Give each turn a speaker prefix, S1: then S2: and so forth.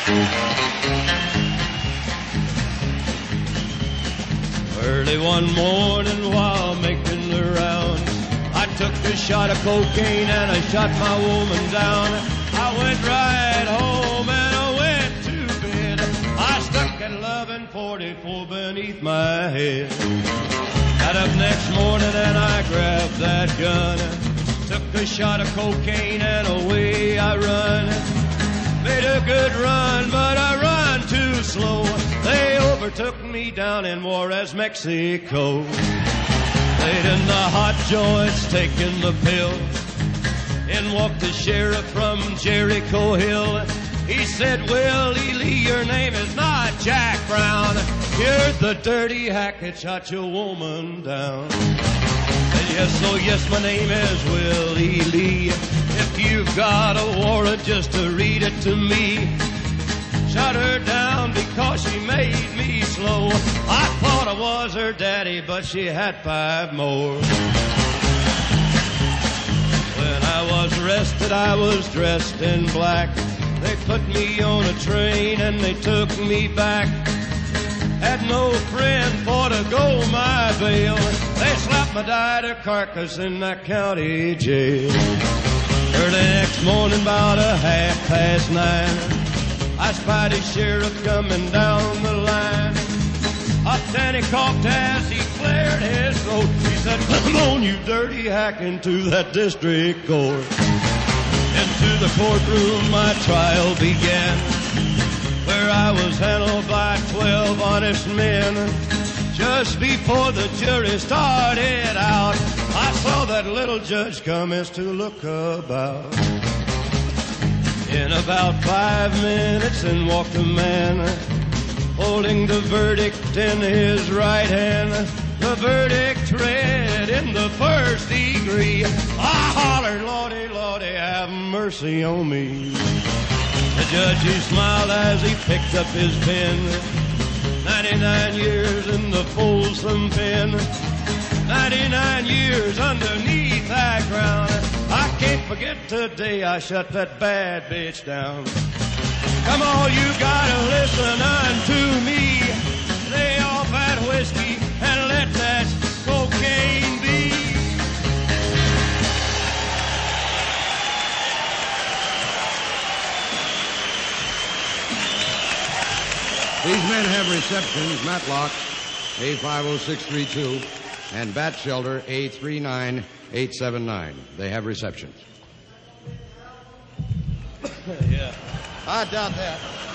S1: Early one morning while making the rounds, I took a shot of cocaine and I shot my woman down. I went right home and I went to bed. I stuck at 1144 beneath my head. Got up next morning and I grabbed that gun. Took a shot of cocaine and away I run. Made a good run, but I run too slow. They overtook me down in Juarez, Mexico. Laid in the hot joints, taking the pill. In walked the sheriff from Jericho Hill. He said, Willie Lee, your name is not Jack Brown. You're the dirty hack that shot your woman down. And yes, oh yes, my name is Willie Lee. If you've got a warrant, just to read it to me. Shot her down because she made me slow. I thought I was her daddy, but she had 5 more. When I was arrested, I was dressed in black. They put me on a train and they took me back. Had no friend for to go my bail. They slapped my died carcass in that county jail. Early next morning, about 9:30, I spied a sheriff coming down the line. Up then he coughed as he cleared his throat. He said, come on, you dirty hack, into that district court. Into the courtroom my trial began, where I was handled by 12 honest men. Just before the jury started out, I saw that little judge commence to look about. In about 5 minutes in walked a man, holding the verdict in his right hand. The verdict read in the first degree. I hollered, Lordy, Lordy, have mercy on me. The judge, he smiled as he picked up his pen. 99 years in the Folsom pen. 99 years underneath that ground. I can't forget today I shut that bad bitch down. Come on, you gotta listen unto me. Lay off that whiskey and let that cocaine be.
S2: These men have receptions, Matlock, A50632, and Bat Shelter, A39879. They have receptions.
S1: Yeah. I doubt that.